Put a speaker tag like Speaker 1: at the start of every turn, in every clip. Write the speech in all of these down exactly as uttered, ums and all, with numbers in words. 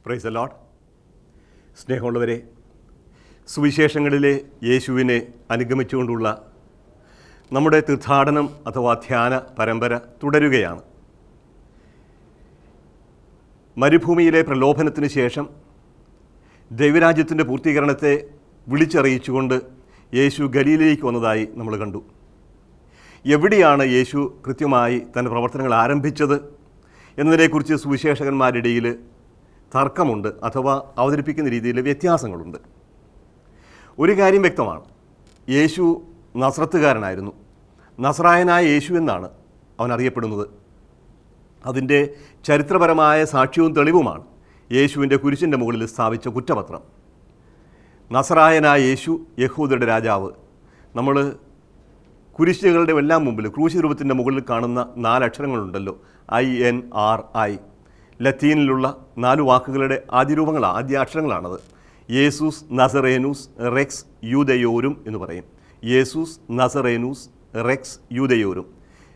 Speaker 1: Praise the Lord. സ്നേഹമുള്ളവരെ, സുവിശേഷങ്ങളിലെ യേശുവിനെ അനുഗമിച്ചുകൊണ്ടുള്ള നമ്മുടെ തീർത്ഥാടനം അഥവാ ധ്യാന പരമ്പര തുടരുകയാണ്. മരുഭൂമിയിലെ പ്രലോഭനത്തിന് ശേഷം ദൈവരാജ്യത്തിൻ്റെ പൂർത്തീകരണത്തെ വിളിച്ചറിയിച്ചുകൊണ്ട് യേശു ഗലീലയിലേക്ക് വന്നതായി നമ്മൾ കണ്ടു. എവിടെയാണ് യേശു കൃത്യമായി തൻ്റെ പ്രവർത്തനങ്ങൾ ആരംഭിച്ചത് എന്നതിനെക്കുറിച്ച് സുവിശേഷകന്മാരുടെ ഇടയിൽ തർക്കമുണ്ട്, അഥവാ അവതരിപ്പിക്കുന്ന രീതിയിൽ വ്യത്യാസങ്ങളുണ്ട്. ഒരു കാര്യം വ്യക്തമാണ്, യേശു നസ്രത്തുകാരനായിരുന്നു. നസ്രായനായ യേശു എന്നാണ് അവൻ അറിയപ്പെടുന്നത്. അതിൻ്റെ ചരിത്രപരമായ സാക്ഷ്യവും തെളിവുമാണ് യേശുവിൻ്റെ കുരിശിൻ്റെ മുകളിൽ സ്ഥാപിച്ച കുറ്റപത്രം. നസ്രായനായ യേശു, യഹൂദരുടെ രാജാവ്. നമ്മൾ കുരിശുകളുടെ എല്ലാം മുമ്പിൽ ക്രൂശ് രൂപത്തിൻ്റെ മുകളിൽ കാണുന്ന നാലക്ഷരങ്ങളുണ്ടല്ലോ, ഐ എൻ ആർ ഐ. ലത്തീനിലുള്ള നാല് വാക്കുകളുടെ ആദ്യ രൂപങ്ങളാണ്, ആദ്യ അക്ഷരങ്ങളാണത്. യേസൂസ് നസറേനൂസ് റെക്സ് യൂദയോരും എന്ന് പറയും. യേസൂസ് നസറേനൂസ് റെക്സ് യൂദയോരും.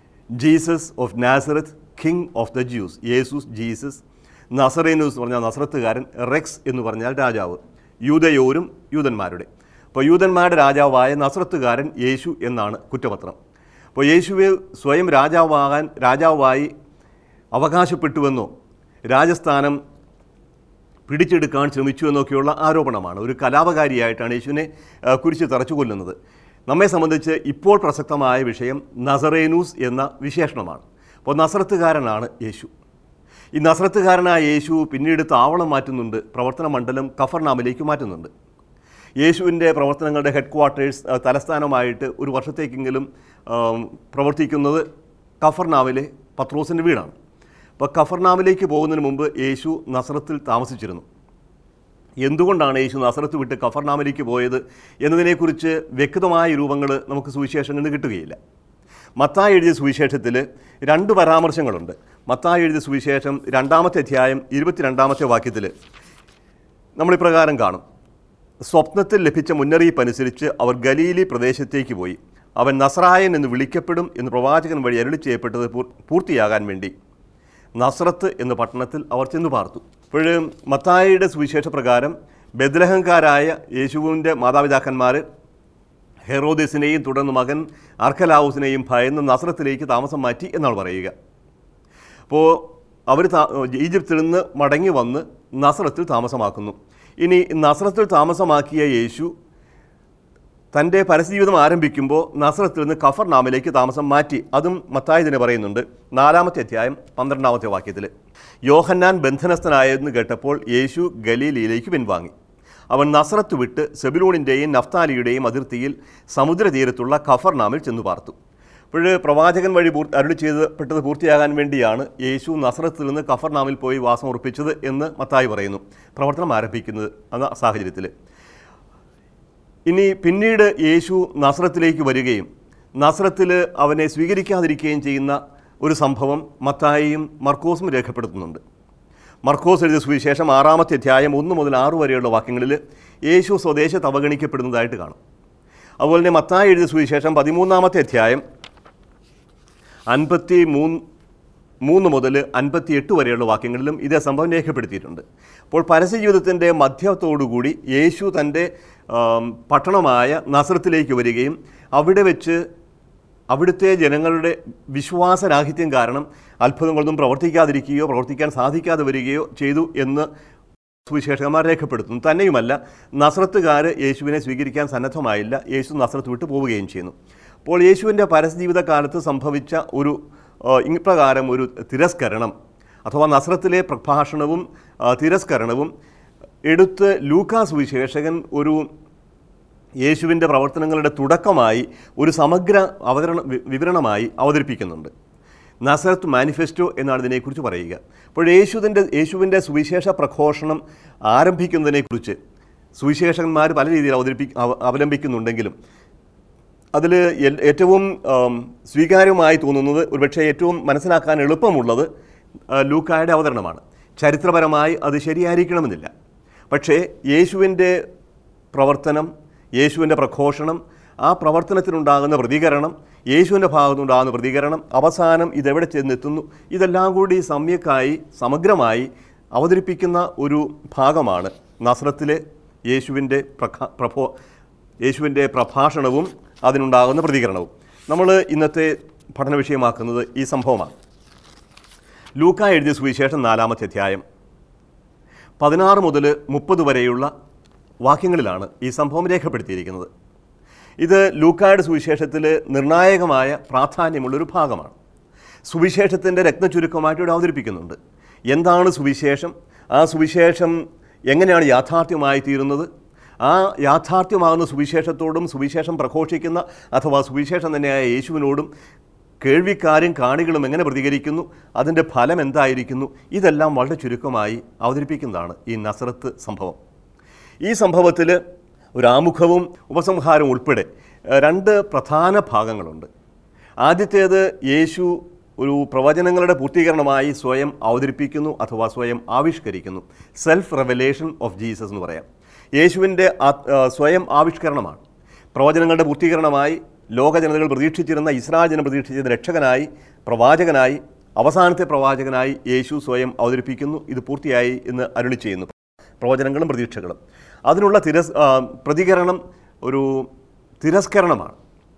Speaker 1: Jesus of Nazareth, king of the Jews. യേസൂസ്, ജീസസ്. നസറേനൂസ് എന്ന് പറഞ്ഞാൽ നസ്രത്തുകാരൻ, റെക്സ് എന്ന് പറഞ്ഞാൽ രാജാവ്. യൂദയോരും യൂതന്മാരുടെ. അപ്പോൾ യൂതന്മാരുടെ രാജാവായ നസ്രത്തുകാരൻ യേശു എന്നാണ് കുറ്റപത്രം. അപ്പോൾ യേശുവെ സ്വയം രാജാവാകാൻ രാജാവായി അവകാശപ്പെട്ടുവെന്നോ രാജസ്ഥാനം പിടിച്ചെടുക്കാൻ ശ്രമിച്ചു എന്നൊക്കെയുള്ള ആരോപണമാണ്. ഒരു കലാപകാരിയായിട്ടാണ് യേശുവിനെ കുരിശ് തറച്ചു കൊല്ലുന്നത്. നമ്മെ സംബന്ധിച്ച് ഇപ്പോൾ പ്രസക്തമായ വിഷയം നസറേനൂസ് എന്ന വിശേഷണമാണ്. അപ്പോൾ നസ്രത്തുകാരനാണ് യേശു. ഈ നസ്രത്തുകാരനായ യേശു പിന്നീട് താവളം മാറ്റുന്നുണ്ട്, പ്രവർത്തന മണ്ഡലം കഫർനാമിലേക്ക് മാറ്റുന്നുണ്ട്. യേശുവിൻ്റെ പ്രവർത്തനങ്ങളുടെ ഹെഡ് ക്വാർട്ടേഴ്സ് തലസ്ഥാനമായിട്ട് ഒരു വർഷത്തേക്കെങ്കിലും പ്രവർത്തിക്കുന്നത് കഫർനാമിലെ പത്രോസിൻ്റെ വീടാണ്. അപ്പോൾ കഫർനാമിലേക്ക് പോകുന്നതിന് മുമ്പ് യേശു നസ്രത്തിൽ താമസിച്ചിരുന്നു. എന്തുകൊണ്ടാണ് യേശു നസ്രത്ത് വിട്ട് കഫർനാമിലേക്ക് പോയത് എന്നതിനെക്കുറിച്ച് വ്യക്തമായ രൂപങ്ങൾ നമുക്ക് സുവിശേഷങ്ങളിൽ നിന്ന് കിട്ടുകയില്ല. മത്തായി എഴുതിയ സുവിശേഷത്തിൽ രണ്ട് പരാമർശങ്ങളുണ്ട്. മത്തായി എഴുതിയ സുവിശേഷം രണ്ടാമത്തെ അധ്യായം ഇരുപത്തിരണ്ടാമത്തെ വാക്യത്തിൽ നമ്മളിപ്രകാരം കാണും: സ്വപ്നത്തിൽ ലഭിച്ച മുന്നറിയിപ്പ് അനുസരിച്ച് അവർ ഗലീലി പ്രദേശത്തേക്ക് പോയി. അവൻ നസ്രായൻ എന്ന് വിളിക്കപ്പെടും എന്ന് പ്രവാചകൻ വഴി അരുളി ചെയ്യപ്പെട്ടത് പൂർത്തിയാകാൻ വേണ്ടി നസ്രത്ത് എന്ന പട്ടണത്തിൽ അവർ ചെന്നു പാർത്തു. ഇപ്പോഴും മത്തായിയുടെ സുവിശേഷ പ്രകാരം ബെത്ലഹംകാരായ യേശുവിൻ്റെ മാതാപിതാക്കന്മാർ ഹെറോദേസിനെയും തുടർന്ന് മകൻ അർക്കലാവൂസിനെയും ഭയന്ന് നസ്രത്തിലേക്ക് താമസം മാറ്റി എന്നാണ് പറയുക. അപ്പോൾ അവർ ഈജിപ്തിൽ നിന്ന് മടങ്ങി വന്ന് നസ്രത്തിൽ താമസമാക്കുന്നു. ഇനി നസ്രത്തിൽ താമസമാക്കിയ യേശു തൻ്റെ പരസ്യജീവിതം ആരംഭിക്കുമ്പോൾ നസ്രത്തിൽ നിന്ന് കഫർനാമിലേക്ക് താമസം മാറ്റി. അതും മത്തായി തന്നെ പറയുന്നുണ്ട്, നാലാമത്തെ അധ്യായം പന്ത്രണ്ടാമത്തെ വാക്യത്തിൽ. യോഹന്നാൻ ബന്ധനസ്ഥനായെന്ന് കേട്ടപ്പോൾ യേശു ഗലീലയിലേക്ക് പിൻവാങ്ങി. അവൻ നസ്രത്ത് വിട്ട് സെബുലൂണിൻ്റെയും നഫ്താലിയുടെയും അതിർത്തിയിൽ സമുദ്രതീരത്തുള്ള കഫർനാമിൽ ചെന്നു പാർത്തു. അപ്പോൾ പ്രവാചകൻ വഴി പൂർ അരുളി ചെയ്യപ്പെട്ടത് പൂർത്തിയാകാൻ വേണ്ടിയാണ് യേശു നസ്രത്തിൽ നിന്ന് കഫർനാമിൽ പോയി വാസം ഉറപ്പിച്ചത് എന്ന് മത്തായി പറയുന്നു. പ്രവർത്തനം ആരംഭിക്കുന്നത് എന്ന സാഹചര്യത്തിൽ. ഇനി പിന്നീട് യേശു നസ്രത്തിലേക്ക് വരികയും നസ്രത്തിൽ അവനെ സ്വീകരിക്കാതിരിക്കുകയും ചെയ്യുന്ന ഒരു സംഭവം മത്തായിയും മർക്കോസും രേഖപ്പെടുത്തുന്നുണ്ട്. മർക്കോസ് എഴുതിയ സുവിശേഷം ആറാമത്തെ അധ്യായം ഒന്ന് മുതൽ ആറ് വരെയുള്ള വാക്യങ്ങളിൽ യേശു സ്വദേശത്ത് അവഗണിക്കപ്പെടുന്നതായിട്ട് കാണും. അതുപോലെ തന്നെ മത്തായി എഴുതിയ സുവിശേഷം പതിമൂന്നാമത്തെ അധ്യായം അൻപത്തി മൂന്ന് മൂന്ന് മുതൽ അൻപത്തി എട്ട് വരെയുള്ള വാക്യങ്ങളിലും ഇതേ സംഭവം രേഖപ്പെടുത്തിയിട്ടുണ്ട്. അപ്പോൾ പരസ്യജീവിതത്തിൻ്റെ മധ്യത്തോടുകൂടി യേശു തൻ്റെ പട്ടണമായ നസ്രത്തിലേക്ക് വരികയും അവിടെ വെച്ച് അവിടുത്തെ ജനങ്ങളുടെ വിശ്വാസരാഹിത്യം കാരണം അത്ഭുതങ്ങളൊന്നും പ്രവർത്തിക്കാതിരിക്കുകയോ പ്രവർത്തിക്കാൻ സാധിക്കാതെ വരികയോ ചെയ്തു എന്ന് സുവിശേഷകന്മാർ രേഖപ്പെടുത്തുന്നു. തന്നെയുമല്ല, നസ്രത്തുകാർ യേശുവിനെ സ്വീകരിക്കാൻ സന്നദ്ധമായില്ല. യേശു നസ്രത്ത് വിട്ട് പോവുകയും ചെയ്യുന്നു. അപ്പോൾ യേശുവിൻ്റെ പരസ്യജീവിത കാലത്ത് സംഭവിച്ച ഒരു ഇപ്രകാരം ഒരു തിരസ്കരണം അഥവാ നസ്രത്തിലെ പ്രഭാഷണവും തിരസ്കരണവും എടുത്ത് ലൂക്കാ സുവിശേഷകൻ ഒരു യേശുവിൻ്റെ പ്രവർത്തനങ്ങളുടെ തുടക്കമായി ഒരു സമഗ്ര അവതരണ വിവരണമായി അവതരിപ്പിക്കുന്നുണ്ട്. നസറത്ത് മാനിഫെസ്റ്റോ എന്നാണ് ഇതിനെക്കുറിച്ച് പറയുക. അപ്പോൾ യേശുവിൻ്റെ യേശുവിൻ്റെ സുവിശേഷ പ്രഘോഷണം ആരംഭിക്കുന്നതിനെക്കുറിച്ച് സുവിശേഷകന്മാർ പല രീതിയിൽ അവതരിപ്പി അവലംബിക്കുന്നുണ്ടെങ്കിലും അതിൽ ഏറ്റവും സ്വീകാര്യമായി തോന്നുന്നത്, ഒരുപക്ഷെ ഏറ്റവും മനസ്സിലാക്കാൻ എളുപ്പമുള്ളത് ലൂക്കായുടെ അവതരണമാണ്. ചരിത്രപരമായി അത് ശരിയായിരിക്കണമെന്നില്ല. പക്ഷേ യേശുവിൻ്റെ പ്രവർത്തനം, യേശുവിൻ്റെ പ്രഘോഷണം, ആ പ്രവർത്തനത്തിനുണ്ടാകുന്ന പ്രതികരണം, യേശുവിൻ്റെ ഭാഗത്തുനിന്നുണ്ടാകുന്ന പ്രതികരണം, അവസാനം ഇതെവിടെ ചെന്നെത്തുന്നു, ഇതെല്ലാം കൂടി സമ്യക്കായി സമഗ്രമായി അവതരിപ്പിക്കുന്ന ഒരു ഭാഗമാണ് നസ്രത്തിലെ യേശുവിൻ്റെ പ്രഖ പ്രഭോ യേശുവിൻ്റെ പ്രഭാഷണവും അതിനുണ്ടാകുന്ന പ്രതികരണവും. നമ്മൾ ഇന്നത്തെ പഠന വിഷയമാക്കുന്നത് ഈ സംഭവമാണ്. ലൂക്ക എഴുതിയ സുവിശേഷം നാലാമത്തെ അധ്യായം പതിനാറ് മുതൽ മുപ്പത് വരെയുള്ള വാക്യങ്ങളിലാണ് ഈ സംഭവം രേഖപ്പെടുത്തിയിരിക്കുന്നത്. ഇത് ലൂക്കായുടെ സുവിശേഷത്തിൽ നിർണായകമായ പ്രാധാന്യമുള്ളൊരു ഭാഗമാണ്. സുവിശേഷത്തിൻ്റെ രത്നചുരുക്കമായിട്ട് ഇവിടെ അവതരിപ്പിക്കുന്നുണ്ട്. എന്താണ് സുവിശേഷം? ആ സുവിശേഷം എങ്ങനെയാണ് യാഥാർത്ഥ്യമായി തീരുന്നത്? ആ യാഥാർത്ഥ്യമാകുന്ന സുവിശേഷത്തോടും സുവിശേഷം പ്രഘോഷിക്കുന്ന അഥവാ സുവിശേഷം തന്നെയായ യേശുവിനോടും കേൾവിക്കാരും കാണികളും എങ്ങനെ പ്രതികരിക്കുന്നു, അതിൻ്റെ ഫലം എന്തായിരിക്കുന്നു, ഇതെല്ലാം വളരെ ചുരുക്കമായി അവതരിപ്പിക്കുന്നതാണ് ഈ നസ്രത്ത് സംഭവം. ഈ സംഭവത്തിൽ ഒരു ആമുഖവും ഉപസംഹാരവും ഉൾപ്പെടെ രണ്ട് പ്രധാന ഭാഗങ്ങളുണ്ട്. ആദ്യത്തേത് യേശു ഒരു പ്രവചനങ്ങളുടെ പൂർത്തീകരണമായി സ്വയം അവതരിപ്പിക്കുന്നു അഥവാ സ്വയം ആവിഷ്കരിക്കുന്നു. സെൽഫ് റെവലേഷൻ ഓഫ് ജീസസ് എന്ന് പറയാം. യേശുവിൻ്റെ സ്വയം ആവിഷ്കരണമാണ്. പ്രവചനങ്ങളുടെ പൂർത്തീകരണമായി ലോകജനതകൾ പ്രതീക്ഷിച്ചിരുന്ന, ഇസ്രായേൽ ജനം പ്രതീക്ഷിച്ചിരുന്ന രക്ഷകനായി, പ്രവാചകനായി, അവസാനത്തെ പ്രവാചകനായി യേശു സ്വയം അവതരിപ്പിക്കുന്നു. ഇത് പൂർത്തിയായി എന്ന് അരുളി ചെയ്യുന്നു. പ്രവചനങ്ങളും പ്രതീക്ഷകളും അതിനുള്ള തിരസ് പ്രതികരണം ഒരു തിരസ്കരണമാണ്.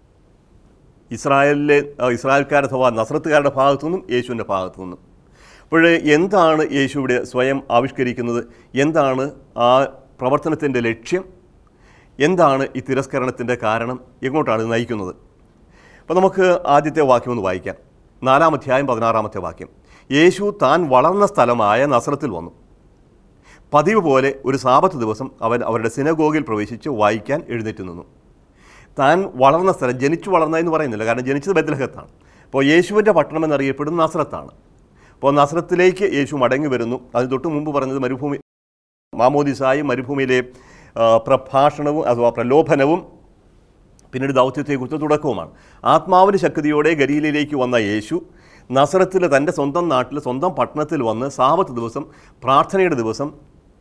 Speaker 1: ഇസ്രായേലിലെ ഇസ്രായേൽക്കാർ അഥവാ നസ്രത്തുകാരുടെ ഭാഗത്തു നിന്നും യേശുവിൻ്റെ ഭാഗത്തു നിന്നും. അപ്പോൾ എന്താണ് യേശു ഇവിടെ സ്വയം ആവിഷ്കരിക്കുന്നത്? എന്താണ് ആ പ്രവർത്തനത്തിൻ്റെ ലക്ഷ്യം? എന്താണ് ഈ തിരസ്കരണത്തിൻ്റെ കാരണം? എങ്ങോട്ടാണ് ഇത് നയിക്കുന്നത്? അപ്പോൾ നമുക്ക് ആദ്യത്തെ വാക്യം ഒന്ന് വായിക്കാം. നാലാം അധ്യായം പതിനാറാമത്തെ വാക്യം. യേശു താൻ വളർന്ന സ്ഥലമായ നസ്രത്തിൽ വന്നു. പതിവ് പോലെ ഒരു സാബത്ത് ദിവസം അവൻ അവരുടെ സിനഗോഗിൽ പ്രവേശിച്ച് വായിക്കാൻ എഴുന്നേറ്റ് നിന്നു. താൻ വളർന്ന സ്ഥലം, ജനിച്ചു വളർന്ന എന്ന് പറയുന്നില്ല, കാരണം ജനിച്ചത് ബെത്ലഹത്താണ്. അപ്പോൾ യേശുവിൻ്റെ പട്ടണം എന്നറിയപ്പെടുന്ന നസ്രത്താണ്. അപ്പോൾ നസ്രത്തിലേക്ക് യേശു മടങ്ങി വരുന്നു. അതിന് തൊട്ട് മുമ്പ് പറഞ്ഞത് മരുഭൂമി മാമോദിസായും മരുഭൂമിയിലെ പ്രഭാഷണവും അഥവാ പ്രലോഭനവും പിന്നീട് ദൗത്യത്തെക്കുറിച്ച് തുടക്കവുമാണ്. ആത്മാവിൻ്റെ ശക്തിയോടെ ഗലീലയിലേക്ക് വന്ന യേശു നസ്രത്തിൽ തൻ്റെ സ്വന്തം നാട്ടിൽ സ്വന്തം പട്ടണത്തിൽ വന്ന് സാബത്ത് ദിവസം, പ്രാർത്ഥനയുടെ ദിവസം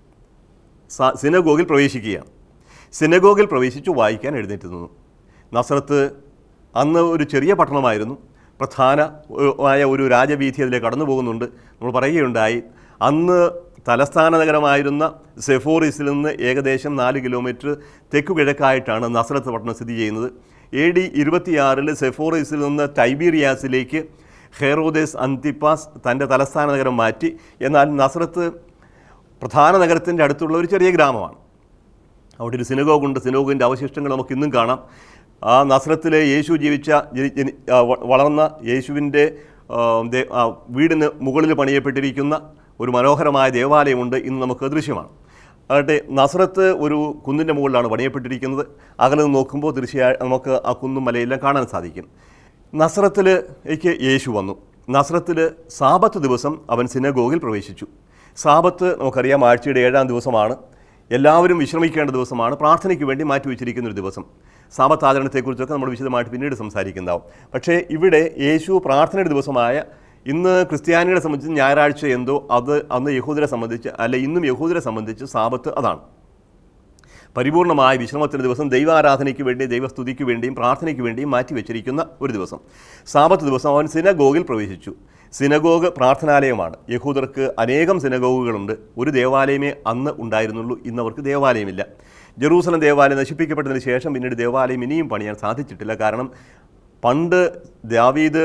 Speaker 1: സിനഗോഗിൽ പ്രവേശിക്കുകയാണ്. സിനഗോഗിൽ പ്രവേശിച്ചു വായിക്കാൻ എഴുന്നേറ്റ് നിന്നു. നസ്രത്ത് അന്ന് ഒരു ചെറിയ പട്ടണമായിരുന്നു. പ്രധാനമായ ഒരു രാജവീഥി അതിലേക്ക് കടന്നു പോകുന്നുണ്ട്. നമ്മൾ പറയുകയുണ്ടായി, അന്ന് തലസ്ഥാന നഗരമായിരുന്ന സെഫോറിസിൽ നിന്ന് ഏകദേശം നാല് കിലോമീറ്റർ തെക്കു കിഴക്കായിട്ടാണ് നസ്രത്ത് പട്ടണം സ്ഥിതി ചെയ്യുന്നത്. എ ഡി ഇരുപത്തിയാറിൽ സെഫോറിസിൽ നിന്ന് ടൈബീരിയാസിലേക്ക് ഹെറോദേസ് അന്തിപ്പാസ് തൻ്റെ തലസ്ഥാന നഗരം മാറ്റി. എന്നാൽ നസ്രത്ത് പ്രധാന നഗരത്തിൻ്റെ അടുത്തുള്ള ഒരു ചെറിയ ഗ്രാമമാണ്. അവിടെ ഒരു സിനഗോഗുണ്ട്. സിനഗോഗിൻ്റെ അവശിഷ്ടങ്ങൾ നമുക്ക് ഇന്നും കാണാം. ആ നസ്രത്തിലെ യേശു ജീവിച്ച വളർന്ന യേശുവിൻ്റെ വീടിന് മുകളിൽ പണിയപ്പെട്ടിരിക്കുന്ന ഒരു മനോഹരമായ ദേവാലയമുണ്ട്. ഇന്ന് നമുക്ക് ദൃശ്യമാണ്. ആകട്ടെ നസ്രത്ത് ഒരു കുന്നിൻ്റെ മുകളിലാണ് പണിയപ്പെട്ടിരിക്കുന്നത്. അകലെ നിന്ന് നോക്കുമ്പോൾ തീർച്ചയായും നമുക്ക് ആ കുന്നും മലയെല്ലാം കാണാൻ സാധിക്കും. നസ്രത്തിലേക്ക് യേശു വന്നു. നസ്രത്തിൽ സാബത്ത് ദിവസം അവൻ സിനഗോഗിൽ പ്രവേശിച്ചു. സാബത്ത് നമുക്കറിയാം ആഴ്ചയുടെ ഏഴാം ദിവസമാണ്. എല്ലാവരും വിശ്രമിക്കേണ്ട ദിവസമാണ്. പ്രാർത്ഥനയ്ക്ക് വേണ്ടി മാറ്റിവെച്ചിരിക്കുന്നൊരു ദിവസം. സാബത്ത് ആചരണത്തെക്കുറിച്ചൊക്കെ നമ്മൾ വിശദമായിട്ട് പിന്നീട് സംസാരിക്കുന്നതാവും. പക്ഷേ ഇവിടെ യേശു പ്രാർത്ഥനയുടെ ദിവസമായ ഇന്ന് ക്രിസ്ത്യാനികളെ സംബന്ധിച്ച് ഞായറാഴ്ച എന്തോ അത് അന്ന് യഹൂദരെ സംബന്ധിച്ച് അല്ല ഇന്നും യഹൂദരെ സംബന്ധിച്ച് സാബത്ത് അതാണ്. പരിപൂർണമായ വിശ്രമത്തിൻ്റെ ദിവസം, ദൈവാരാധനയ്ക്ക് വേണ്ടി, ദൈവസ്തുതിക്ക് വേണ്ടിയും പ്രാർത്ഥനയ്ക്ക് വേണ്ടിയും മാറ്റിവെച്ചിരിക്കുന്ന ഒരു ദിവസം. സാബത്ത് ദിവസം അവൻ സിനഗോഗിൽ പ്രവേശിച്ചു. സിനഗോഗ് പ്രാർത്ഥനാലയമാണ്. യഹൂദർക്ക് അനേകം സിനഗോഗുകളുണ്ട്. ഒരു ദേവാലയമേ അന്ന് ഉണ്ടായിരുന്നുള്ളൂ. ഇന്നവർക്ക് ദേവാലയമില്ല. ജെറൂസലം ദേവാലയം നശിപ്പിക്കപ്പെട്ടതിന് ശേഷം പിന്നീട് ദേവാലയം ഇനിയും പണിയാൻ സാധിച്ചിട്ടില്ല. കാരണം പണ്ട് ദാവീദ്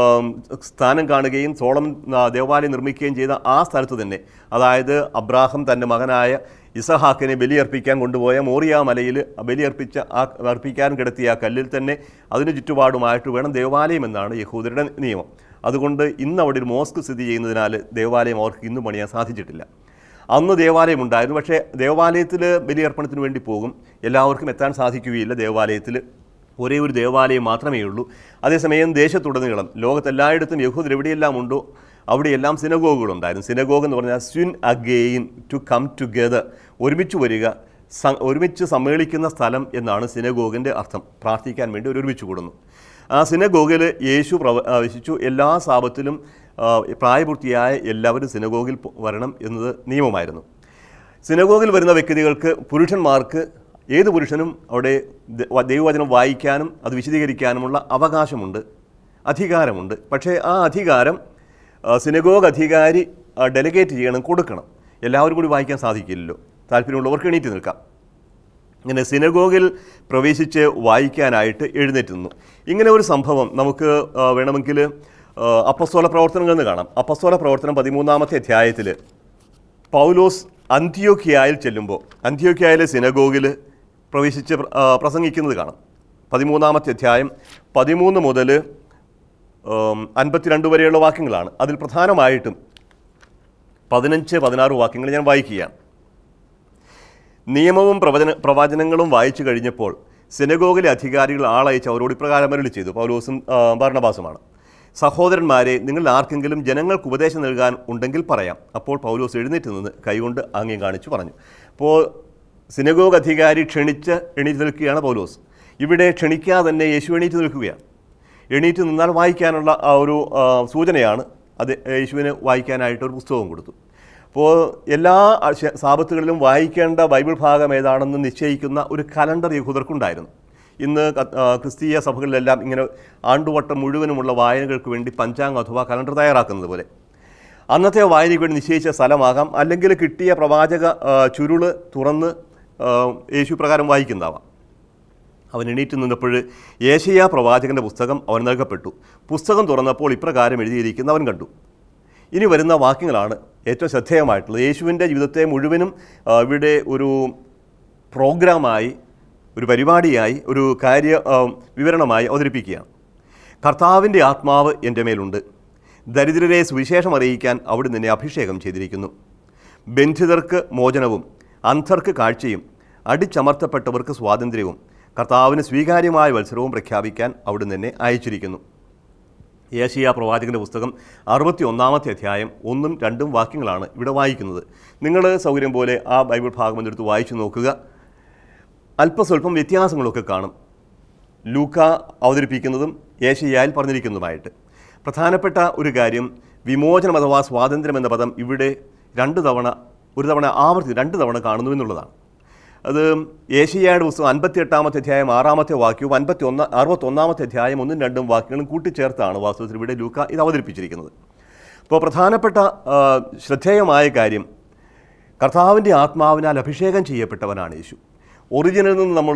Speaker 1: സ്ഥാനം കാണുകയും സോളം ദേവാലയം നിർമ്മിക്കുകയും ചെയ്ത ആ സ്ഥലത്ത് തന്നെ, അതായത് അബ്രാഹം തൻ്റെ മകനായ ഇസഹാക്കിനെ ബലിയർപ്പിക്കാൻ കൊണ്ടുപോയ മോറിയ മലയിൽ ബലിയർപ്പിച്ച ആ അർപ്പിക്കാൻ കിടത്തിയ ആ കല്ലിൽ തന്നെ അതിന് ചുറ്റുപാടുമായിട്ട് വേണം ദേവാലയം എന്നാണ് യഹൂദരുടെ നിയമം. അതുകൊണ്ട് ഇന്ന് അവിടെ ഒരു മോസ്ക് സ്ഥിതി ചെയ്യുന്നതിനാൽ ദേവാലയം അവർക്ക് ഇന്നും പണിയാൻ സാധിച്ചിട്ടില്ല. അന്ന് ദേവാലയം ഉണ്ടായിരുന്നു. പക്ഷേ ദേവാലയത്തിൽ ബലിയർപ്പണത്തിന് വേണ്ടി പോകും. എല്ലാവർക്കും എത്താൻ സാധിക്കുകയില്ല. ദേവാലയത്തിൽ ഒരേ ഒരു ദേവാലയം മാത്രമേ ഉള്ളൂ. അതേസമയം ദേശത്തുടനീളം ലോകത്തെല്ലായിടത്തും യഹൂദർ എവിടെയെല്ലാം ഉണ്ടോ അവിടെയെല്ലാം സിനഗോഗുകളുണ്ടായിരുന്നു. സിനഗോഗ് എന്ന് പറഞ്ഞാൽ സ്വിൻ അഗെയിൻ, ടു കം ടുഗെദർ, ഒരുമിച്ച് വരിക, ഒരുമിച്ച് സമ്മേളിക്കുന്ന സ്ഥലം എന്നാണ് സിനഗോഗിൻ്റെ അർത്ഥം. പ്രാർത്ഥിക്കാൻ വേണ്ടി ഒരു ഒരുമിച്ച് കൂടുന്നു. ആ സിനഗോഗിൽ യേശു പ്രവേശിച്ചു. എല്ലാ സാബത്തിലും പ്രായപൂർത്തിയായ എല്ലാവരും സിനഗോഗിൽ വരണം എന്നത് നിയമമായിരുന്നു. സിനഗോഗിൽ വരുന്ന വ്യക്തികൾക്ക്, പുരുഷന്മാർക്ക്, ഏത് പുരുഷനും അവിടെ ദൈവവചനം വായിക്കാനും അത് വിശദീകരിക്കാനുമുള്ള അവകാശമുണ്ട്, അധികാരമുണ്ട്. പക്ഷേ ആ അധികാരം സിനഗോഗ് അധികാരി ഡെലിഗേറ്റ് ചെയ്യണം, കൊടുക്കണം. എല്ലാവരും കൂടി വായിക്കാൻ സാധിക്കില്ലല്ലോ. താല്പര്യമുള്ളവർക്ക് എണീറ്റ് നിൽക്കാം. ഇങ്ങനെ സിനഗോഗിൽ പ്രവേശിച്ച് വായിക്കാനായിട്ട് എഴുന്നേറ്റ് നിന്നു. ഇങ്ങനെ ഒരു സംഭവം നമുക്ക് വേണമെങ്കിൽ അപ്പസ്തോല പ്രവർത്തനങ്ങളിൽ നിന്ന് കാണാം. അപ്പസ്തോല പ്രവർത്തനം പതിമൂന്നാമത്തെ അധ്യായത്തിൽ പൗലോസ് അന്ത്യോക്യയിൽ ചെല്ലുമ്പോൾ അന്ത്യോക്യയിലെ സിനഗോഗിൽ പ്രവേശിച്ച് പ്രസംഗിക്കുന്നത് കാണാം. പതിമൂന്നാമത്തെ അധ്യായം പതിമൂന്ന് മുതൽ അൻപത്തിരണ്ട് വരെയുള്ള വാക്യങ്ങളാണ്. അതിൽ പ്രധാനമായിട്ടും പതിനഞ്ച് പതിനാറ് വാക്യങ്ങൾ ഞാൻ വായിക്കുകയാണ്. നിയമവും പ്രവചന പ്രവചനങ്ങളും വായിച്ചു കഴിഞ്ഞപ്പോൾ സിനഗോഗിലെ അധികാരികൾ ആളയച്ച് അവരോട് ഇപ്രകാരം അരുളി ചെയ്തു. പൗലോസും ബർണ്ണബാസുമാണ്. സഹോദരന്മാരെ, നിങ്ങൾ ആർക്കെങ്കിലും ജനങ്ങൾക്ക് ഉപദേശം നൽകാൻ ഉണ്ടെങ്കിൽ പറയാം. അപ്പോൾ പൗലോസ് എഴുന്നേറ്റ് നിന്ന് കൈകൊണ്ട് ആംഗ്യം കാണിച്ചു പറഞ്ഞു. അപ്പോൾ സിനഗോഗ് അധികാരി ക്ഷണിച്ച് എണീറ്റ് നിൽക്കുകയാണ് പൗലോസ്. ഇവിടെ ക്ഷണിക്കാതെ തന്നെ യേശു എണീറ്റ് നിൽക്കുകയാണ്. എണീറ്റ് നിന്നാൽ വായിക്കാനുള്ള ആ ഒരു സൂചനയാണ് അത്. യേശുവിന് വായിക്കാനായിട്ട് ഒരു പുസ്തകം കൊടുത്തു. അപ്പോൾ എല്ലാ സാബത്തുകളിലും വായിക്കേണ്ട ബൈബിൾ ഭാഗം ഏതാണെന്ന് നിശ്ചയിക്കുന്ന ഒരു കലണ്ടർ യഹൂദർക്കുണ്ടായിരുന്നു. ഇന്ന് ക്രിസ്തീയ സഭകളിലെല്ലാം ഇങ്ങനെ ആണ്ടുവട്ടം മുഴുവനുമുള്ള വായനകൾക്ക് വേണ്ടി പഞ്ചാംഗം അഥവാ കലണ്ടർ തയ്യാറാക്കുന്നത് പോലെ അന്നത്തെ വായനയ്ക്ക് വേണ്ടി നിശ്ചയിച്ച സ്ഥലമാകാം, അല്ലെങ്കിൽ കിട്ടിയ പ്രവാചക ചുരുള് തുറന്ന് യേശു പ്രകാരം വായിക്കുന്നതാവാം. അവൻ എണീറ്റ് നിന്നപ്പോൾ യേശയ്യാ പ്രവാചകൻ്റെ പുസ്തകം അവൻ നൽകപ്പെട്ടു. പുസ്തകം തുറന്നപ്പോൾ ഇപ്രകാരം എഴുതിയിരിക്കുന്ന അവൻ കണ്ടു. ഇനി വരുന്ന വാക്യങ്ങളാണ് ഏറ്റവും ശ്രദ്ധേയമായിട്ടുള്ളത്. യേശുവിൻ്റെ ജീവിതത്തെ മുഴുവനും ഇവിടെ ഒരു പ്രോഗ്രാമായി, ഒരു പരിപാടിയായി, ഒരു കാര്യ വിവരണമായി അവതരിപ്പിക്കുകയാണ്. കർത്താവിൻ്റെ ആത്മാവ് എൻ്റെ മേലുണ്ട്. ദരിദ്രരെ സുവിശേഷം അറിയിക്കാൻ അവിടുന്ന് എന്നെ അഭിഷേകം ചെയ്തിരിക്കുന്നു. ബന്ധിതർക്ക് മോചനവും അന്ധർക്ക് കാഴ്ചയും അടിച്ചമർത്തപ്പെട്ടവർക്ക് സ്വാതന്ത്ര്യവും കർത്താവിന് സ്വീകാര്യമായ വത്സരവും പ്രഖ്യാപിക്കാൻ അവിടുന്ന് എന്നെ അയച്ചിരിക്കുന്നു. യേശയ്യാ പ്രവാചകൻ്റെ പുസ്തകം അറുപത്തി ഒന്നാമത്തെ അധ്യായം ഒന്നും രണ്ടും വാക്യങ്ങളാണ് ഇവിടെ വായിക്കുന്നത്. നിങ്ങൾ സൗകര്യം പോലെ ആ ബൈബിൾ ഭാഗം എടുത്ത് വായിച്ചു നോക്കുക. അല്പസ്വല്പം വ്യത്യാസങ്ങളൊക്കെ കാണും, ലൂക്ക അവതരിപ്പിക്കുന്നതും യേശയ്യായിൽ പറഞ്ഞിരിക്കുന്നതുമായിട്ട്. പ്രധാനപ്പെട്ട ഒരു കാര്യം, വിമോചനം അഥവാ സ്വാതന്ത്ര്യം എന്ന പദം ഇവിടെ രണ്ട് തവണ ഒരു തവണ ആവർത്തി രണ്ട് തവണ കാണുന്നു എന്നുള്ളതാണ്. അത് യേശയ്യായുടെ പുസ്തകം അൻപത്തി എട്ടാമത്തെ അധ്യായം ആറാമത്തെ വാക്യവും അൻപത്തി ഒന്ന് അറുപത്തൊന്നാമത്തെ അധ്യായം ഒന്നും രണ്ടും വാക്യങ്ങളും കൂട്ടിച്ചേർത്താണ് വാസ്തവത്തിൽ ഇവിടെ ലൂക്ക ഇത് അവതരിപ്പിച്ചിരിക്കുന്നത്. അപ്പോൾ പ്രധാനപ്പെട്ട ശ്രദ്ധേയമായ കാര്യം, കർത്താവിൻ്റെ ആത്മാവിനാൽ അഭിഷേകം ചെയ്യപ്പെട്ടവനാണ് യേശു. ഒറിജിനിൽ നിന്ന് നമ്മൾ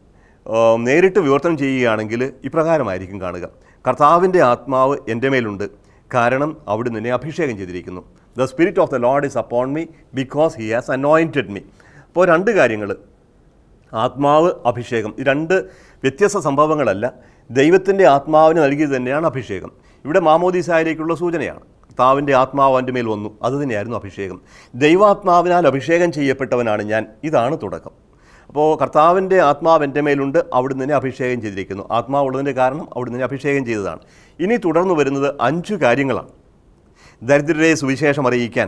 Speaker 1: നേരിട്ട് വിവർത്തനം ചെയ്യുകയാണെങ്കിൽ ഇപ്രകാരമായിരിക്കും കാണുക: കർത്താവിൻ്റെ ആത്മാവ് എൻ്റെ മേലുണ്ട്, കാരണം അവിടുന്ന് എന്നെ അഭിഷേകം ചെയ്തിരിക്കുന്നു. The spirit of the lord is upon me because he has anointed me. അപ്പോൾ രണ്ട് കാര്യങ്ങൾ, ആത്മാവ്, അഭിഷേകം, ഈ രണ്ട് വ്യത്യസ്ത സംഭവങ്ങളല്ല. ദൈവത്തിൻ്റെ ആത്മാവിന് നൽകിയത് തന്നെയാണ് അഭിഷേകം. ഇവിടെ മാമോദീസായിലേക്കുള്ള സൂചനയാണ്. കർത്താവിൻ്റെ ആത്മാവ് എൻ്റെ മേൽ വന്നു, അതുതന്നെയായിരുന്നു അഭിഷേകം. ദൈവാത്മാവിനാൽ അഭിഷേകം ചെയ്യപ്പെട്ടവനാണ് ഞാൻ, ഇതാണ് തുടക്കം. അപ്പോൾ കർത്താവിൻ്റെ ആത്മാവ് എൻ്റെ മേലുണ്ട്, അവിടുന്ന് തന്നെ അഭിഷേകം ചെയ്തിരിക്കുന്നു. ആത്മാവുള്ളതിൻ്റെ കാരണം അവിടുന്ന് തന്നെ അഭിഷേകം ചെയ്തതാണ്. ഇനി തുടർന്ന് വരുന്നത് അഞ്ച് കാര്യങ്ങളാണ്. ദരിദ്രരെ സുവിശേഷം അറിയിക്കാൻ,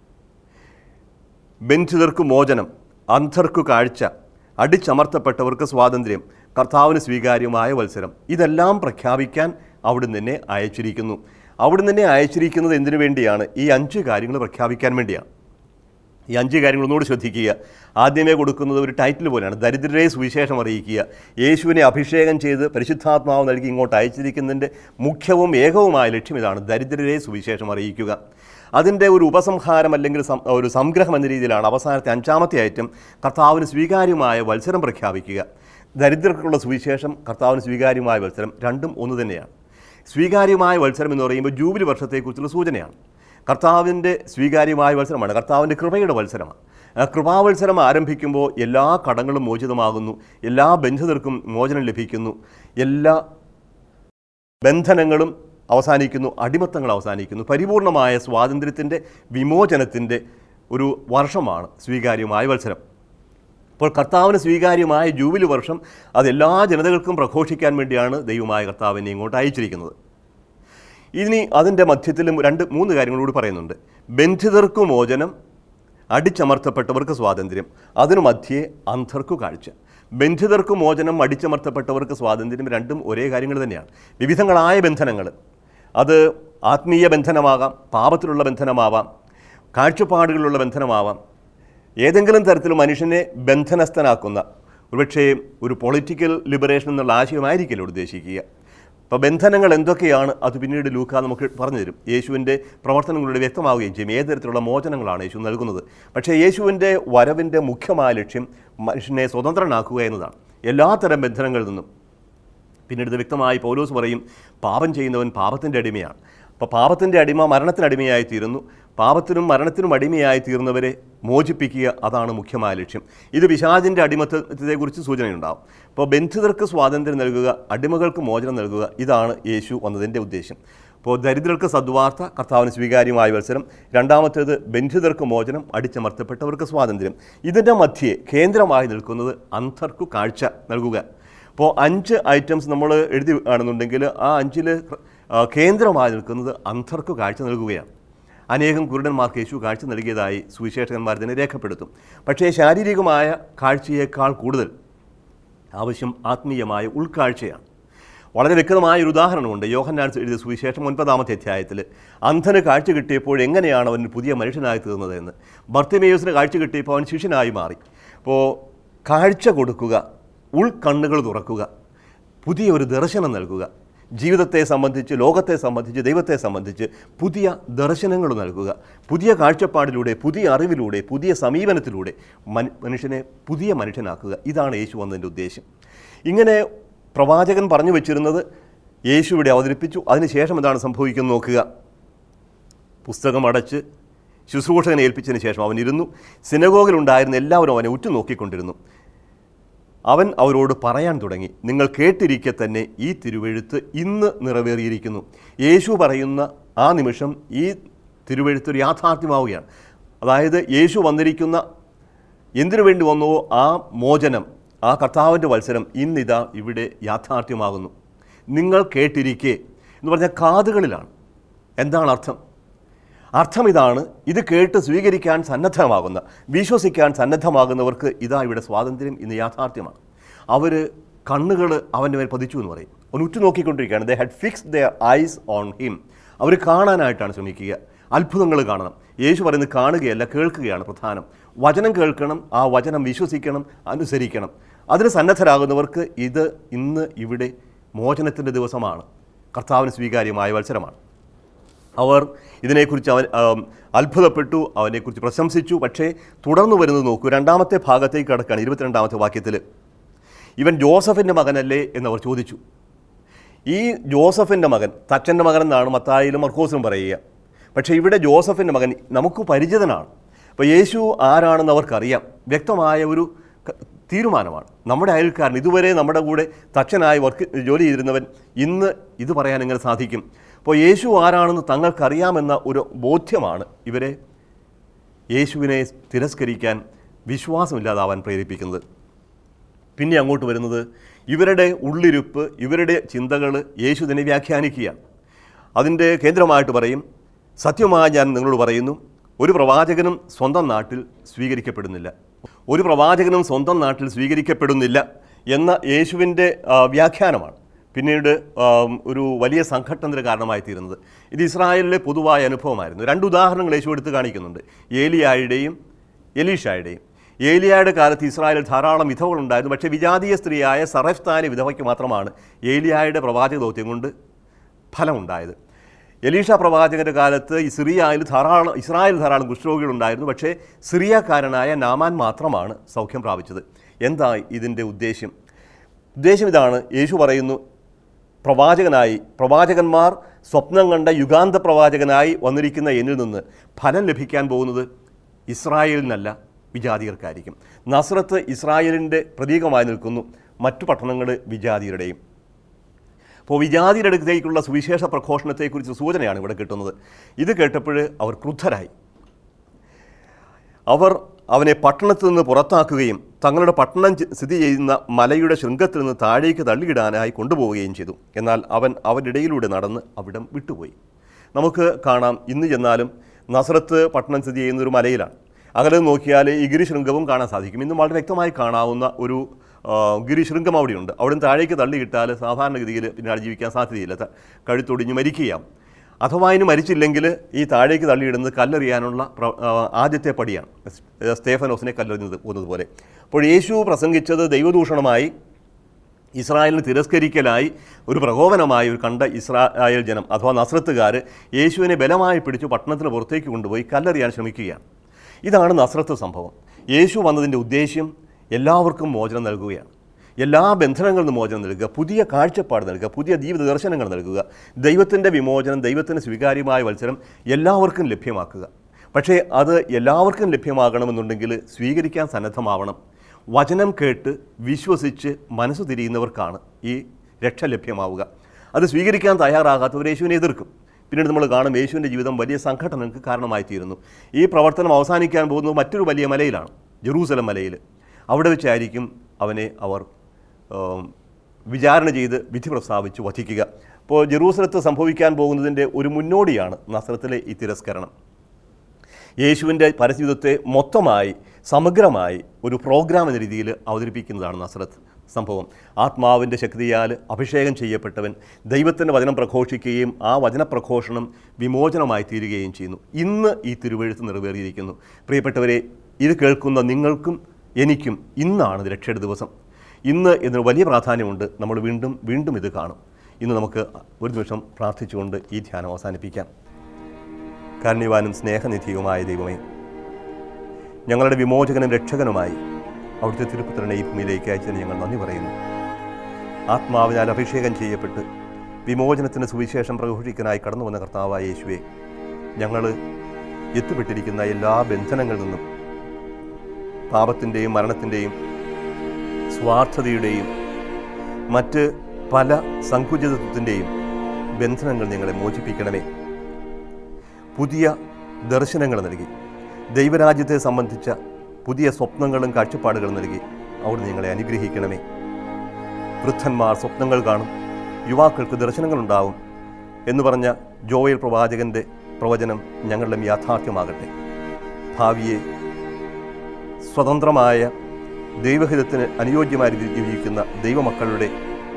Speaker 1: ബന്ധിതർക്ക് മോചനം, അന്ധർക്ക് കാഴ്ച, അടിച്ചമർത്തപ്പെട്ടവർക്ക് സ്വാതന്ത്ര്യം, കർത്താവിന് സ്വീകാര്യമായ വത്സരം, ഇതെല്ലാം പ്രഖ്യാപിക്കാൻ അവിടുന്ന് തന്നെ അയച്ചിരിക്കുന്നു. അവിടുന്ന് തന്നെ അയച്ചിരിക്കുന്നത് എന്തിനു വേണ്ടിയാണ്? ഈ അഞ്ച് കാര്യങ്ങൾ പ്രഖ്യാപിക്കാൻ വേണ്ടിയാണ്. ഈ അഞ്ച് കാര്യങ്ങൾ ഒന്നുകൂടി ശ്രദ്ധിക്കുക. ആദ്യമേ കൊടുക്കുന്നത് ഒരു ടൈറ്റിൽ പോലെയാണ്, ദരിദ്രരെ സുവിശേഷം അറിയിക്കുക. യേശുവിനെ അഭിഷേകം ചെയ്ത് പരിശുദ്ധാത്മാവ് നൽകി ഇങ്ങോട്ട് അയച്ചിരിക്കുന്നതിൻ്റെ മുഖ്യവും ഏകവുമായ ലക്ഷ്യം ഇതാണ്: ദരിദ്രരെ സുവിശേഷം അറിയിക്കുക. അതിൻ്റെ ഒരു ഉപസംഹാരം അല്ലെങ്കിൽ ഒരു സംഗ്രഹം എന്ന രീതിയിലാണ് അവസാനത്തെ അഞ്ചാമത്തെ ഐറ്റം, കർത്താവിന് സ്വീകാര്യമായ വത്സരം പ്രഖ്യാപിക്കുക. ദരിദ്രർക്കുള്ള സുവിശേഷം, കർത്താവിന് സ്വീകാര്യമായ വത്സരം, രണ്ടും ഒന്ന് തന്നെയാണ്. സ്വീകാര്യമായ വത്സരം എന്ന് പറയുമ്പോൾ ജൂബിലി വർഷത്തെക്കുറിച്ചുള്ള സൂചനയാണ്. കർത്താവിൻ്റെ സ്വീകാര്യമായ വത്സരമാണ്, കർത്താവിൻ്റെ കൃപയുടെ വത്സരമാണ്. കൃപാവത്സരം ആരംഭിക്കുമ്പോൾ എല്ലാ കടങ്ങളും മോചിതമാകുന്നു, എല്ലാ ബന്ധിതർക്കും മോചനം ലഭിക്കുന്നു, എല്ലാ ബന്ധനങ്ങളും അവസാനിക്കുന്നു, അടിമത്തങ്ങൾ അവസാനിക്കുന്നു. പരിപൂർണമായ സ്വാതന്ത്ര്യത്തിൻ്റെ, വിമോചനത്തിൻ്റെ ഒരു വർഷമാണ് സ്വീകാര്യമായ വത്സരം. അപ്പോൾ കർത്താവിന് സ്വീകാര്യമായ ജൂബിലി വർഷം അതെല്ലാ ജനതകൾക്കും പ്രഘോഷിക്കാൻ വേണ്ടിയാണ് ദൈവമായ കർത്താവിനെ ഇങ്ങോട്ട് അയച്ചിരിക്കുന്നത്. ഇനി അതിൻ്റെ മധ്യത്തിലും രണ്ട് മൂന്ന് കാര്യങ്ങളോട് പറയുന്നുണ്ട്: ബന്ധിതർക്കു മോചനം, അടിച്ചമർത്തപ്പെട്ടവർക്ക് സ്വാതന്ത്ര്യം, അതിനു മധ്യേ അന്ധർക്കു കാഴ്ച. ബന്ധിതർക്ക് മോചനം, അടിച്ചമർത്തപ്പെട്ടവർക്ക് സ്വാതന്ത്ര്യം, രണ്ടും ഒരേ കാര്യങ്ങൾ തന്നെയാണ്. വിവിധങ്ങളായ ബന്ധനങ്ങൾ, അത് ആത്മീയ ബന്ധനമാകാം, പാപത്തിലുള്ള ബന്ധനമാവാം, കാഴ്ചപ്പാടുകളിലുള്ള ബന്ധനമാവാം, ഏതെങ്കിലും തരത്തിൽ മനുഷ്യനെ ബന്ധനസ്ഥനാക്കുന്ന, ഒരുപക്ഷേ ഒരു പൊളിറ്റിക്കൽ ലിബറേഷൻ എന്നുള്ള ആശയമായിരിക്കില്ല ഉദ്ദേശിക്കുക. അപ്പോൾ ബന്ധനങ്ങൾ എന്തൊക്കെയാണ് അത് പിന്നീട് ലൂക്ക നമുക്ക് പറഞ്ഞു തരും. യേശുവിൻ്റെ പ്രവർത്തനങ്ങളിലൂടെ വ്യക്തമാവുകയും ചെയ്യും ഏത് തരത്തിലുള്ള മോചനങ്ങളാണ് യേശു നൽകുന്നത്. പക്ഷേ യേശുവിൻ്റെ വരവിൻ്റെ മുഖ്യമായ ലക്ഷ്യം മനുഷ്യനെ സ്വതന്ത്രനാക്കുക എന്നതാണ് എല്ലാത്തരം ബന്ധനങ്ങളിൽ നിന്നും. പിന്നീട് ഇത് വ്യക്തമായി പൗലോസ് പറയും, പാപം ചെയ്യുന്നവൻ പാപത്തിൻ്റെ അടിമയാണ്. അപ്പോൾ പാപത്തിൻ്റെ അടിമ മരണത്തിനടിമയായി തീരുന്നു. പാപത്തിനും മരണത്തിനും അടിമയായി തീർന്നവരെ മോചിപ്പിക്കുക, അതാണ് മുഖ്യമായ ലക്ഷ്യം. ഇത് പിശാചിൻ്റെ അടിമത്തത്തെക്കുറിച്ച് സൂചനയുണ്ടാകും. അപ്പോൾ ബന്ധിതർക്ക് സ്വാതന്ത്ര്യം നൽകുക, അടിമകൾക്ക് മോചനം നൽകുക, ഇതാണ് യേശു വന്നതിൻ്റെ ഉദ്ദേശം. അപ്പോൾ ദരിദ്രർക്ക് സദ്വാർത്ത, കർത്താവിന് സ്വീകാര്യമായ മത്സരം. രണ്ടാമത്തേത് ബന്ധിതർക്ക് മോചനം, അടിച്ചമർത്തപ്പെട്ടവർക്ക് സ്വാതന്ത്ര്യം. ഇതിൻ്റെ മധ്യേ കേന്ദ്രമായി നിൽക്കുന്നത് അന്ധർക്കു കാഴ്ച നൽകുക. അപ്പോൾ അഞ്ച് ഐറ്റംസ് നമ്മൾ എഴുതി ആണെന്നുണ്ടെങ്കിൽ ആ അഞ്ചിൽ കേന്ദ്രമായി നിൽക്കുന്നത് അന്ധർക്കു കാഴ്ച നൽകുകയാണ്. അനേകം കുരുടന്മാർക്ക് യേശു കാഴ്ച നൽകിയതായി സുവിശേഷകന്മാർ തന്നെ രേഖപ്പെടുത്തും. പക്ഷേ ശാരീരികമായ കാഴ്ചയേക്കാൾ കൂടുതൽ ആവശ്യം ആത്മീയമായ ഉൾക്കാഴ്ചയാണ്. വളരെ വ്യക്തമായ ഒരു ഉദാഹരണമുണ്ട്. യോഹന്നാൻ എഴുതിയ സുവിശേഷം ഒൻപതാമത്തെ അധ്യായത്തിൽ അന്ധന് കാഴ്ച കിട്ടിയപ്പോൾ എങ്ങനെയാണ് അവൻ പുതിയ മനുഷ്യനായി തീർന്നതെന്ന്. ബർത്തിമേയോസിന് കാഴ്ച കിട്ടിയപ്പോൾ അവൻ ശിഷ്യനായി മാറി. അപ്പോൾ കാഴ്ച കൊടുക്കുക, ഉൾക്കണ്ണുകൾ തുറക്കുക, പുതിയ ഒരു ദർശനം നൽകുക, ജീവിതത്തെ സംബന്ധിച്ച്, ലോകത്തെ സംബന്ധിച്ച്, ദൈവത്തെ സംബന്ധിച്ച് പുതിയ ദർശനങ്ങൾ നൽകുക, പുതിയ കാഴ്ചപ്പാടിലൂടെ, പുതിയ അറിവിലൂടെ, പുതിയ സമീപനത്തിലൂടെ മനുഷ്യനെ പുതിയ മനുഷ്യനാക്കുക. ഇതാണ് യേശു വന്നതിൻ്റെ ഉദ്ദേശം. ഇങ്ങനെ പ്രവാചകൻ പറഞ്ഞു വെച്ചിരുന്നത് യേശു ഇവിടെ അവതരിപ്പിച്ചു. അതിനുശേഷം എന്താണ് സംഭവിക്കുന്നത് നോക്കുക. പുസ്തകം അടച്ച് ശുശ്രൂഷകനെ ഏൽപ്പിച്ചതിന് ശേഷം അവൻ ഇരുന്നു. സിനഗോഗിലുണ്ടായിരുന്ന എല്ലാവരും അവനെ ഉറ്റുനോക്കിക്കൊണ്ടിരുന്നു. അവൻ അവരോട് പറയാൻ തുടങ്ങി, നിങ്ങൾ കേട്ടിരിക്കെ തന്നെ ഈ തിരുവെഴുത്ത് ഇന്ന് നിറവേറിയിരിക്കുന്നു. യേശു പറയുന്ന ആ നിമിഷം ഈ തിരുവെഴുത്ത് ഒരു യാഥാർത്ഥ്യമാവുകയാണ്. അതായത് യേശു വന്നിരിക്കുന്ന എന്തിനു വേണ്ടി വന്നുവോ ആ മോചനം, ആ കർത്താവിൻ്റെ വത്സരം ഇന്നിതാ ഇവിടെ യാഥാർത്ഥ്യമാകുന്നു. നിങ്ങൾ കേട്ടിരിക്കെ എന്ന് പറഞ്ഞാൽ കാതുകളിലാണ്. എന്താണ് അർത്ഥം? അർത്ഥം ഇതാണ്, ഇത് കേട്ട് സ്വീകരിക്കാൻ സന്നദ്ധമാകുന്ന, വിശ്വസിക്കാൻ സന്നദ്ധമാകുന്നവർക്ക് ഇതാ ഇവിടെ സ്വാതന്ത്ര്യം ഇന്ന് യാഥാർത്ഥ്യമാണ്. അവർ കണ്ണുകൾ അവൻ്റെ മേൽ പതിച്ചു എന്ന് പറയും. അവൻ ഉറ്റുനോക്കിക്കൊണ്ടിരിക്കുകയാണ്. They had fixed their eyes on him. അവർ കാണാനായിട്ടാണ് ശ്രമിക്കുക, അത്ഭുതങ്ങൾ കാണണം. യേശു പറയുന്നത് കാണുകയല്ല, കേൾക്കുകയാണ് പ്രധാനം. വചനം കേൾക്കണം, ആ വചനം വിശ്വസിക്കണം, അനുസരിക്കണം. അതിന് സന്നദ്ധരാകുന്നവർക്ക് ഇത് ഇന്ന് ഇവിടെ മോചനത്തിൻ്റെ ദിവസമാണ്, കർത്താവിന് സ്വീകാര്യമായ വത്സരമാണ്. അവർ ഇതിനെക്കുറിച്ച് അവൻ അത്ഭുതപ്പെട്ടു, അവനെക്കുറിച്ച് പ്രശംസിച്ചു. പക്ഷേ തുടർന്ന് വരുന്നത് നോക്കൂ. രണ്ടാമത്തെ ഭാഗത്തേക്ക് കടക്കുകയാണ്. ഇരുപത്തിരണ്ടാമത്തെ വാക്യത്തിൽ ഇവൻ ജോസഫിൻ്റെ മകനല്ലേ എന്നവർ ചോദിച്ചു. ഈ ജോസഫിൻ്റെ മകൻ, തച്ചൻ്റെ മകൻ എന്നാണ് മത്തായിലും മർക്കോസിലും പറയുക. പക്ഷേ ഇവിടെ ജോസഫിൻ്റെ മകൻ നമുക്ക് പരിചിതനാണ്. അപ്പോൾ യേശു ആരാണെന്ന് അവർക്കറിയാം. വ്യക്തമായ ഒരു തീരുമാനമാണ്. നമ്മുടെ അയൽക്കാരൻ, ഇതുവരെ നമ്മുടെ കൂടെ തച്ചനായി വർക്ക് ജോലി ചെയ്തിരുന്നവൻ, ഇന്ന് ഇത് പറയാൻ എങ്ങനെ സാധിക്കും? അപ്പോൾ യേശു ആരാണെന്ന് തങ്ങൾക്കറിയാമെന്ന ഒരു ബോധ്യമാണ് ഇവരെ യേശുവിനെ തിരസ്കരിക്കാൻ, വിശ്വാസമില്ലാതാവാൻ പ്രേരിപ്പിക്കുന്നത്. പിന്നെ അങ്ങോട്ട് വരുന്നത് ഇവരുടെ ഉള്ളിരുപ്പ്, ഇവരുടെ ചിന്തകൾ യേശു തന്നെ വ്യാഖ്യാനിക്കുകയാണ്. അതിൻ്റെ കേന്ദ്രമായിട്ട് പറയും, സത്യമായി ഞാൻ നിങ്ങളോട് പറയുന്നു, ഒരു പ്രവാചകനും സ്വന്തം നാട്ടിൽ സ്വീകരിക്കപ്പെടുന്നില്ല. ഒരു പ്രവാചകനും സ്വന്തം നാട്ടിൽ സ്വീകരിക്കപ്പെടുന്നില്ല എന്ന യേശുവിൻ്റെ വ്യാഖ്യാനമാണ് പിന്നീട് ഒരു വലിയ സംഘട്ടനത്തിന് കാരണമായി തീരുന്നത്. ഇത് ഇസ്രായേലിലെ പൊതുവായ അനുഭവമായിരുന്നു. രണ്ട് ഉദാഹരണങ്ങൾ യേശു എടുത്ത് കാണിക്കുന്നുണ്ട്, ഏലിയായുടെയും എലീഷായുടെയും. ഏലിയായുടെ കാലത്ത് ഇസ്രായേലിൽ ധാരാളം വിധവകളുണ്ടായിരുന്നു. പക്ഷേ വിജാതീയ സ്ത്രീയായ സറഫ്താനി വിധവയ്ക്ക് മാത്രമാണ് ഏലിയായുടെ പ്രവാചക ദൗത്യം കൊണ്ട് ഫലമുണ്ടായത്. എലീഷ പ്രവാചകൻ്റെ കാലത്ത് ഈ സിറിയയിൽ ധാരാളം ഇസ്രായേൽ ധാരാളം കുഷ്ഠരോഗികളുണ്ടായിരുന്നു. പക്ഷേ സിറിയക്കാരനായ നാമാൻ മാത്രമാണ് സൗഖ്യം പ്രാപിച്ചത്. എന്താ ഇതിൻ്റെ ഉദ്ദേശ്യം? ഉദ്ദേശം ഇതാണ്. യേശു പറയുന്നു, പ്രവാചകനായി, പ്രവാചകന്മാർ സ്വപ്നം കണ്ട യുഗാന്ത പ്രവാചകനായി വന്നിരിക്കുന്ന എന്നിൽ നിന്ന് ഫലം ലഭിക്കാൻ പോകുന്നത് ഇസ്രായേലിനല്ല, വിജാതിയർക്കായിരിക്കും. നസ്രത്ത് ഇസ്രായേലിൻ്റെ പ്രതീകമായി നിൽക്കുന്നു, മറ്റു പട്ടണങ്ങൾ വിജാതിയരുടെയും. അപ്പോൾ വിജാതിയുടെ അടുത്തേക്കുള്ള സുവിശേഷ പ്രഘോഷണത്തെക്കുറിച്ച് സൂചനയാണ് ഇവിടെ കിട്ടുന്നത്. ഇത് കേട്ടപ്പോൾ അവർ ക്രുദ്ധരായി. അവർ അവനെ പട്ടണത്തിൽ നിന്ന് പുറത്താക്കുകയും തങ്ങളുടെ പട്ടണം സ്ഥിതി ചെയ്യുന്ന മലയുടെ ശൃംഗത്തിൽ നിന്ന് താഴേക്ക് തള്ളിയിടാനായി കൊണ്ടുപോവുകയും ചെയ്തു. എന്നാൽ അവൻ അവരുടെ ഇടയിലൂടെ നടന്ന് അവിടം വിട്ടുപോയി. നമുക്ക് കാണാം, ഇന്ന് ചെന്നാലും നസ്രത്ത് പട്ടണം സ്ഥിതി ചെയ്യുന്ന ഒരു മലയിലാണ്. അകലെ നോക്കിയാൽ ഈ ഗിരിശൃംഗവും കാണാൻ സാധിക്കും. ഇന്നും വളരെ വ്യക്തമായി കാണാവുന്ന ഒരു ഗിരിശൃംഗം അവിടെയുണ്ട്. അവിടുന്ന് താഴേക്ക് തള്ളിയിട്ടാൽ സാധാരണഗതിയിൽ പിന്നാലെ ജീവിക്കാൻ സാധ്യതയില്ല, കഴുത്തൊടിഞ്ഞ് മരിക്കുകയാം. അഥവാ ഇനി മരിച്ചില്ലെങ്കിൽ ഈ താഴേക്ക് തള്ളിയിടുന്നത് കല്ലെറിയാനുള്ള ആദ്യത്തെ പടിയാണ്, സ്തേഫനോസിനെ കല്ലെറിഞ്ഞത് പോകുന്നത് പോലെ. അപ്പോൾ യേശു പ്രസംഗിച്ചത് ദൈവദൂഷണമായി ഇസ്രായേലിന് തിരസ്കരിക്കലായി ഒരു പ്രകോപനമായി ഒരു കണ്ട ഇസ്രായേൽ ജനം അഥവാ നസ്രത്തുകാർ യേശുവിനെ ബലമായി പിടിച്ചു പട്ടണത്തിന് പുറത്തേക്ക് കൊണ്ടുപോയി കല്ലെറിയാൻ ശ്രമിക്കുകയാണ്. ഇതാണ് നസ്രത്ത് സംഭവം. യേശു വന്നതിൻ്റെ ഉദ്ദേശ്യം എല്ലാവർക്കും മോചനം നൽകുകയാണ്. എല്ലാ ബന്ധനങ്ങളിൽ നിന്ന് മോചനം നൽകുക, പുതിയ കാഴ്ചപ്പാട് നൽകുക, പുതിയ ജീവിത ദർശനങ്ങൾ നൽകുക, ദൈവത്തിൻ്റെ വിമോചനം, ദൈവത്തിന് സ്വീകാര്യമായ മത്സരം എല്ലാവർക്കും ലഭ്യമാക്കുക. പക്ഷേ അത് എല്ലാവർക്കും ലഭ്യമാകണമെന്നുണ്ടെങ്കിൽ സ്വീകരിക്കാൻ സന്നദ്ധമാവണം. വചനം കേട്ട് വിശ്വസിച്ച് മനസ്സ് തിരിയുന്നവർക്കാണ് ഈ രക്ഷ ലഭ്യമാവുക. അത് സ്വീകരിക്കാൻ തയ്യാറാകാത്തവർ യേശുവിനെ എതിർക്കും. പിന്നീട് നമ്മൾ കാണും യേശുവിൻ്റെ ജീവിതം വലിയ സംഘടനകൾക്ക് കാരണമായി തീരുന്നു. ഈ പ്രവർത്തനം അവസാനിക്കാൻ പോകുന്നത് മറ്റൊരു വലിയ മലയിലാണ്, ജെറൂസലം മലയിൽ. അവിടെ വെച്ചായിരിക്കും അവനെ അവർ വിചാരണ ചെയ്ത് വിധി പ്രസ്താവിച്ച് വധിക്കുക. അപ്പോൾ ജെറൂസലത്ത് സംഭവിക്കാൻ പോകുന്നതിൻ്റെ ഒരു മുന്നോടിയാണ് നസ്രത്തിലെ ഈ തിരസ്കരണം. യേശുവിൻ്റെ പരസ്യജീവിതത്തെ മൊത്തമായി സമഗ്രമായി ഒരു പ്രോഗ്രാം എന്ന രീതിയിൽ അവതരിപ്പിക്കുന്നതാണ് നസ്രത്ത് സംഭവം. ആത്മാവിൻ്റെ ശക്തിയാൽ അഭിഷേകം ചെയ്യപ്പെട്ടവൻ ദൈവത്തിൻ്റെ വചനം പ്രഘോഷിക്കുകയും ആ വചനപ്രഘോഷണം വിമോചനമായി തീരുകയും ചെയ്യുന്നു. ഇന്ന് ഈ തിരുവെഴുത്ത് നിറവേറിയിരിക്കുന്നു. പ്രിയപ്പെട്ടവരെ, ഇത് കേൾക്കുന്ന നിങ്ങൾക്കും എനിക്കും ഇന്നാണ് രക്ഷയുടെ ദിവസം. ഇന്ന് ഇതിന് വലിയ പ്രാധാന്യമുണ്ട്. നമ്മൾ വീണ്ടും വീണ്ടും ഇത് കാണും. ഇന്ന് നമുക്ക് ഒരു നിമിഷം പ്രാർത്ഥിച്ചുകൊണ്ട് ഈ ധ്യാനം അവസാനിപ്പിക്കാം. കാരുണ്യവാനും സ്നേഹനിധിയുമായ ദൈവമേ, ഞങ്ങളുടെ വിമോചകനും രക്ഷകനുമായി അവിടുത്തെ തിരുപുത്രനെ ഈ ഭൂമിയിലേക്ക് അയച്ചതിന് ഞങ്ങൾ നന്ദി പറയുന്നു. ആത്മാവിനാൽ അഭിഷേകം ചെയ്യപ്പെട്ട് വിമോചനത്തിന് സുവിശേഷം പ്രഘോഷിക്കാനായി കടന്നു വന്ന കർത്താവായ യേശുവെ, ഞങ്ങൾ എത്തിപ്പെട്ടിരിക്കുന്ന എല്ലാ ബന്ധനങ്ങളിൽ നിന്നും, പാപത്തിൻ്റെയും മരണത്തിൻ്റെയും സ്വാർത്ഥതയുടെയും മറ്റ് പല സങ്കുചിതത്വത്തിൻ്റെയും ബന്ധനങ്ങൾ ഞങ്ങളെ മോചിപ്പിക്കണമേ. പുതിയ ദർശനങ്ങൾ നൽകി ദൈവരാജ്യത്തെ സംബന്ധിച്ച പുതിയ സ്വപ്നങ്ങളും കാഴ്ചപ്പാടുകളും നൽകി അവിടുന്ന് ഞങ്ങളെ അനുഗ്രഹിക്കണമേ. വൃദ്ധന്മാർ സ്വപ്നങ്ങൾ കാണും, യുവാക്കൾക്ക് ദർശനങ്ങളുണ്ടാവും എന്ന് പറഞ്ഞ ജോയേൽ പ്രവാചകൻ്റെ പ്രവചനം ഞങ്ങളുടെ യാഥാർത്ഥ്യമാകട്ടെ. ഭാവിയെ സ്വതന്ത്രമായ ദൈവഹിതത്തിന് അനുയോജ്യമായി ജീവിക്കുന്ന ദൈവമക്കളുടെ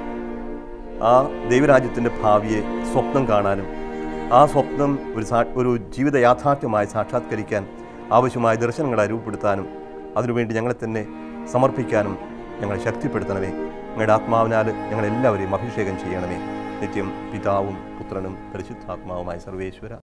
Speaker 1: ആ ദൈവരാജ്യത്തിൻ്റെ ഭാവിയെ സ്വപ്നം കാണാനും ആ സ്വപ്നം ഒരു സാ ഒരു ജീവിത യാഥാർത്ഥ്യമായി സാക്ഷാത്കരിക്കാൻ ആവശ്യമായ ദർശനങ്ങളെ രൂപപ്പെടുത്താനും അതിനുവേണ്ടി ഞങ്ങളെ തന്നെ സമർപ്പിക്കാനും ഞങ്ങളെ ശക്തിപ്പെടുത്തണമേ. ഞങ്ങളുടെ ആത്മാവിനാൽ ഞങ്ങളെല്ലാവരെയും അഭിഷേകം ചെയ്യണമേ. നിത്യം പിതാവും പുത്രനും പരിശുദ്ധാത്മാവുമായ സർവേശ്വര